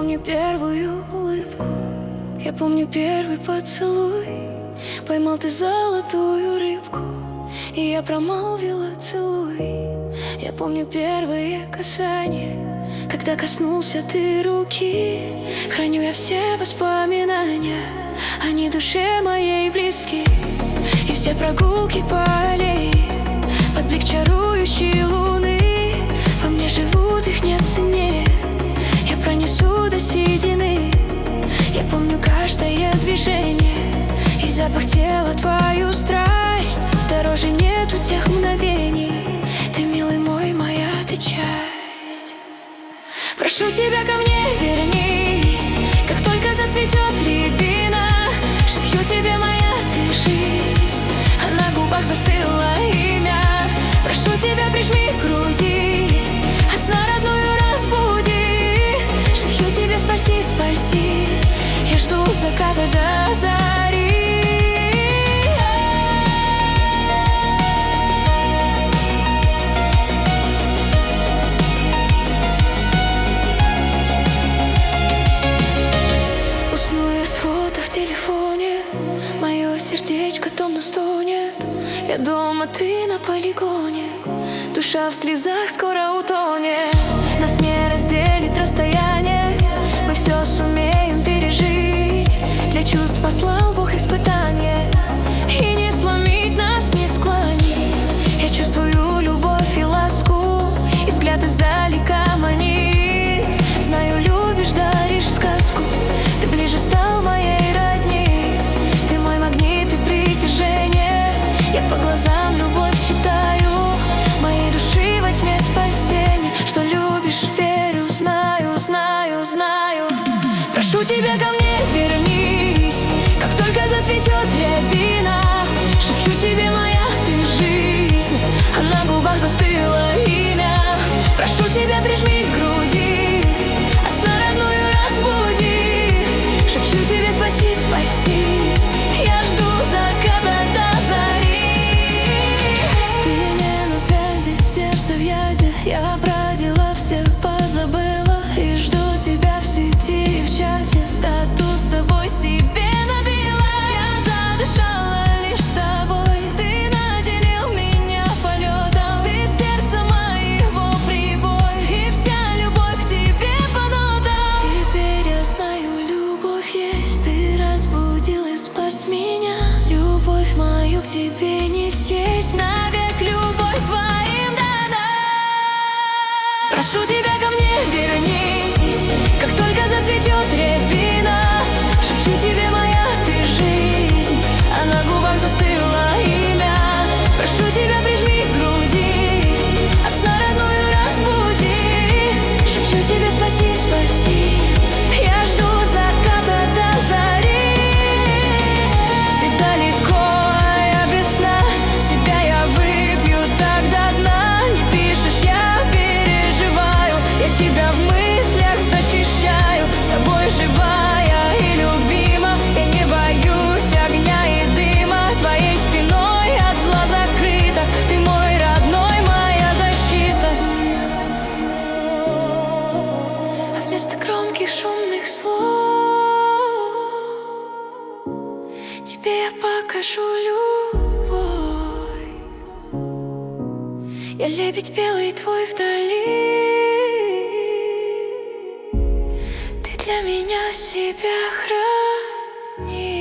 помню первую улыбку, я помню первый поцелуй. Поймал ты золотую рыбку, и я промолвила целуй. Я помню первые касания, когда коснулся ты руки. Храню я все воспоминания, они душе моей близки. И все прогулки по аллее под блик чарующей луны. Во мне живут, их нет цене, я пронесу до седины. Я помню каждое движение и запах тела, твою страсть. Дороже нету тех мгновений, ты, милый мой, моя ты часть. Прошу тебя, ко мне вернись, как только зацветет рябина. Шепчу тебе, моя ты жизнь, а на губах застыло имя. Прошу тебя, прижми к груди, от сна родную разбуди. Шепчу тебе, спаси, спаси, я жду заката до зари. Усну я с фото в телефоне, мое сердечко томно стонет. Я дома, ты на полигоне, душа в слезах скоро утонет. Нас не разделит расстояние, мы все сумеем пережить. Для чувств послал Бог испытание, и не сломить нас, не склонить. Я чувствую любовь и ласку, и взгляд издалека манит. Знаю, любишь, даришь сказку, ты ближе стал моей родни. Ты мой магнит и притяжение, я по глазам любовь читаю. Моей души во тьме спасение, что любишь, верю, знаю, знаю, знаю. Прошу тебя, ко мне вернись, как только зацветет рябина. Шепчу тебе, моя ты жизнь, а на губах застыло имя. Прошу тебя, прижми к груди, от сна родную разбуди. Шепчу тебе, спаси, спаси, я жду заката до зари. Ты не на связи, сердце в яде, я про дела все позабыла. И жду тебя в сети и в чате, тату с тобой себе набила. Я задышала лишь с тобой, ты наделил меня полетом. Ты сердце моего прибой, и вся любовь к тебе по нотам. Теперь я знаю, любовь есть, ты разбудил и спас меня. Любовь мою к тебе не счесть, навек любовь твоим дана. Прошу тебя, ко мне вернись, как только зацветет рябина. Шепчу тебе, моя ты жизнь, а на губах застыло имя. Прошу тебя, прижми к груди, от сна родную разбуди. Шепчу тебе, спаси, спаси, я жду заката до зари. Ты далеко, а я без сна, себя я выпью так до дна. Не пишешь, я переживаю, я тебя в мыслях защищаю. С тобой живая и любима, я не боюсь огня и дыма. Твоей спиной от зла закрыта, ты мой родной, моя защита. А вместо громких шумных слов тебе я покажу любовь. Я лебедь белый твой вдали, ты для меня себя храни.